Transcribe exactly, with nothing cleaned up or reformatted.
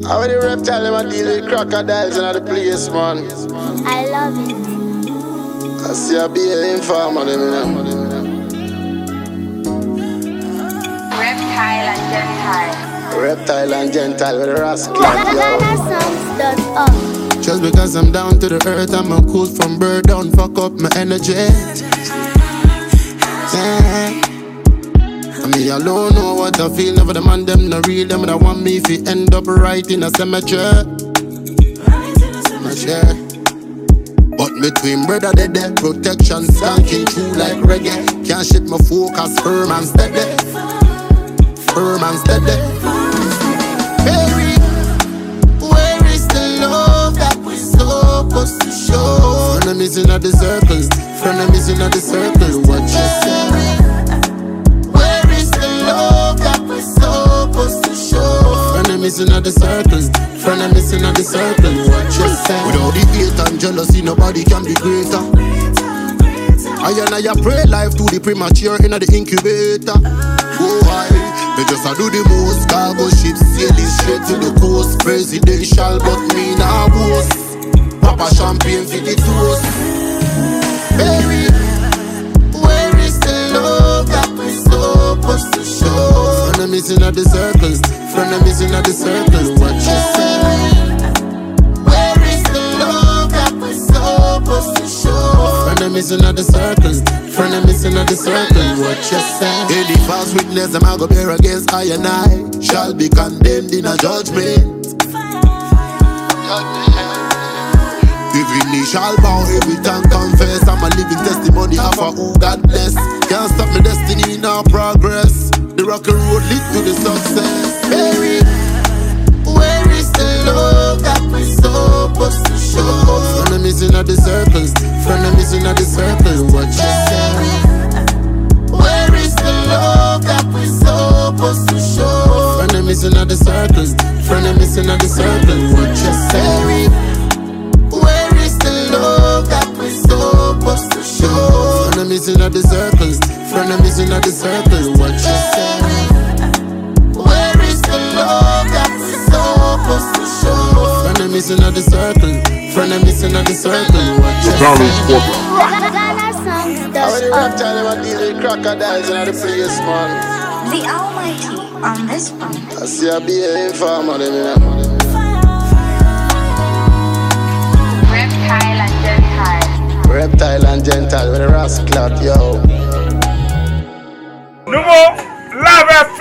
How the reptile them a deal with crocodiles in the place, man? I love it. I see a be an informer, them, you know. Reptile and Gentile. Reptile and Gentile with the rascal, yo. GhanaSongs.org. Just because I'm down to the earth, I'm a cool from bird, don't fuck up my energy. Yeah. I mean, I don't know what I feel, never the man them no real, them that want me if you end up right in a cemetery. Cemetery. But between brother dead, dead protection skanking through like reggae. Can't shit my focus, firm and steady. Firm and steady. Baby, where is the love that we're supposed to show? Friend, I'm missing at the circles. Friend, I'm missing at the circle. What you say? Where is the love that we're supposed to show? Friend, I'm missing at the circles. Friend, I'm missing at the circle. What you say? Without the hate and jealousy, nobody can be greater. I and I pray life to the premature in the incubator. Oh, I, they just a do the most. Cargo ships sailing straight to the coast. Presidential, but me nah boast. Papa champagne for the toast. Baby, where is the love that we're supposed to show? Friend, I'm missing at the circles. Friend, I'm missing at the circles. What you say? Where is the love that we're supposed to show? Friend, I'm missing at the circles. Friend, I'm missing at the circles. What you say? Any false witness, them I go bear against I and I shall be condemned in a judgment. Every knee shall bow, every tongue confess. I'm a living testimony of a who God bless. Can't stop my destiny, now progress. The rocky road lead to the success. Baby, where is the love that we're supposed to show? Friend, I'm missing at the circles. Friend, I'm missing at the circles. What you say? Where is the love that we're supposed to show? Friend, I'm missing at the circles. Friend, I'm missing at the circles. What you say? Where is the love that we're supposed to show? Friend, I'm missing at the circles. Friend, I'm missing at the circles. What you say? Where is the love that we're supposed to show? Friend, I'm missing at the circle. Friend, I'm missing at the circle. What you say? GhanaSongs.org. How the reptile them a deal with crocodiles in the place, man? The Almighty on this one. I see a be an informer, them, you know. Reptile and Gentile. Reptile and Gentile with the rascal, yo. Numo, lave